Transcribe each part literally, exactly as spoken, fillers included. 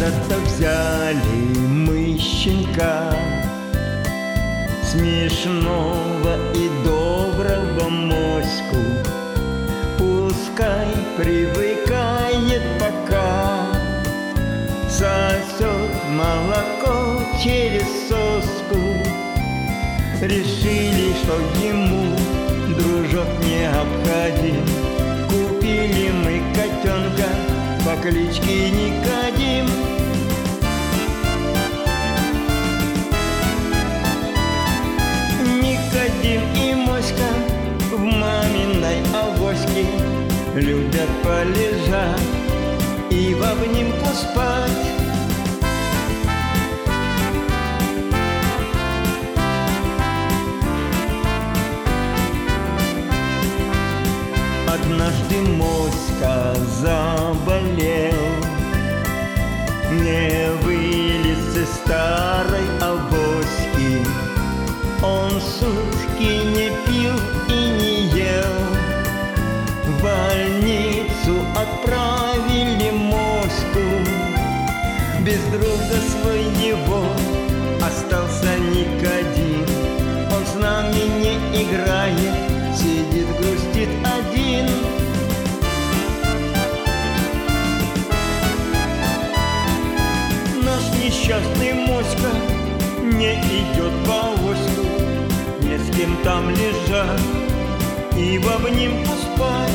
Когда-то взяли мы щенка, смешного и доброго моську. Пускай привыкает пока, сосет молоко через соску. Решили, что ему дружок необходим. Купили мы котенка по кличке Никодим. Никодим и моська в маминой авоське любят полежать и в обнимку спать. Однажды моська заболел, не вылез из старой авоськи. Он сутки не пил и не ел. В больницу отправили моську. Без друга своего остался Никодим. Он с нами не играет, сидит, грустит один. Наш несчастный моська не идет в авоську, не с кем там лежать и в обнимку спать.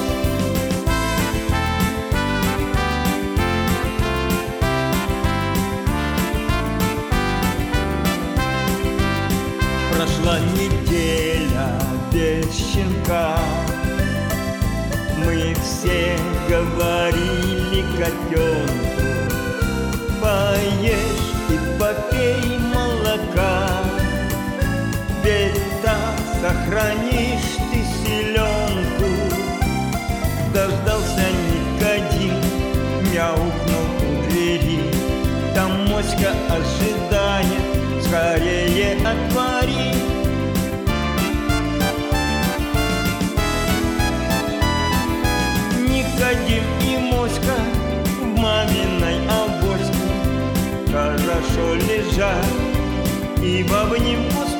Прошла неделя без щенка. Мы все говорили котенку: поешь и попей молока, ведь так сохранишь ты силенку. Дождался Никодим, мяукнул у двери. Там моська ожидает, скорее отвори. Никодим и моська в маминой авоське хорошо лежат и в обнимку